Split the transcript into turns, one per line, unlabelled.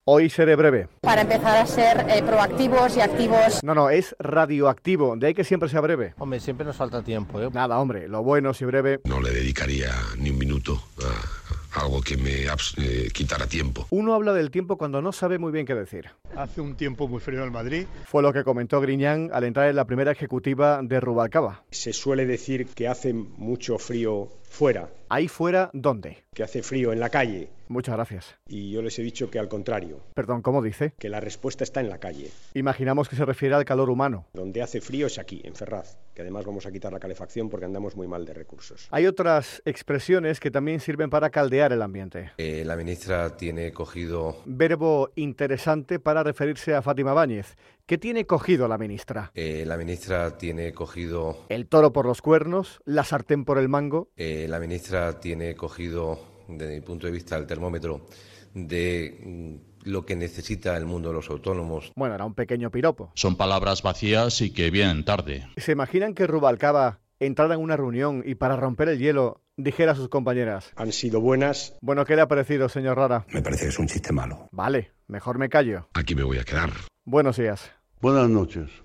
Hoy seré breve.
Para empezar a ser proactivos y activos.
No, es radioactivo, de ahí que siempre sea breve.
Hombre, siempre nos falta tiempo, ¿eh?
Nada, hombre, lo bueno si breve.
No le dedicaría ni un minuto a algo que me quitara tiempo.
Uno habla del tiempo cuando no sabe muy bien qué decir.
Hace un tiempo muy frío en Madrid.
Fue lo que comentó Griñán al entrar en la primera ejecutiva de Rubalcaba.
Se suele decir que hace mucho frío fuera.
¿Ahí fuera dónde?
Que hace frío en la calle.
Muchas gracias.
Y yo les he dicho que al contrario.
Perdón, ¿cómo dice?
Que la respuesta está en la calle.
Imaginamos que se refiere al calor humano.
Donde hace frío es aquí, en Ferraz, que además vamos a quitar la calefacción porque andamos muy mal de recursos.
Hay otras expresiones que también sirven para caldear el ambiente.
La ministra tiene cogido...
Verbo interesante para referirse a Fátima Báñez. ¿Qué tiene cogido la ministra?
La ministra tiene cogido...
¿El toro por los cuernos? ¿La sartén por el mango?
La ministra tiene cogido, desde mi punto de vista, el termómetro de lo que necesita el mundo de los autónomos.
Bueno, era un pequeño piropo.
Son palabras vacías y que vienen tarde.
¿Se imaginan que Rubalcaba entrara en una reunión y para romper el hielo dijera a sus compañeras?
Han sido buenas.
Bueno, ¿qué le ha parecido, señor Rara?
Me parece que es un chiste malo.
Vale, mejor me callo.
Aquí me voy a quedar.
Buenos días.
Buenas noches.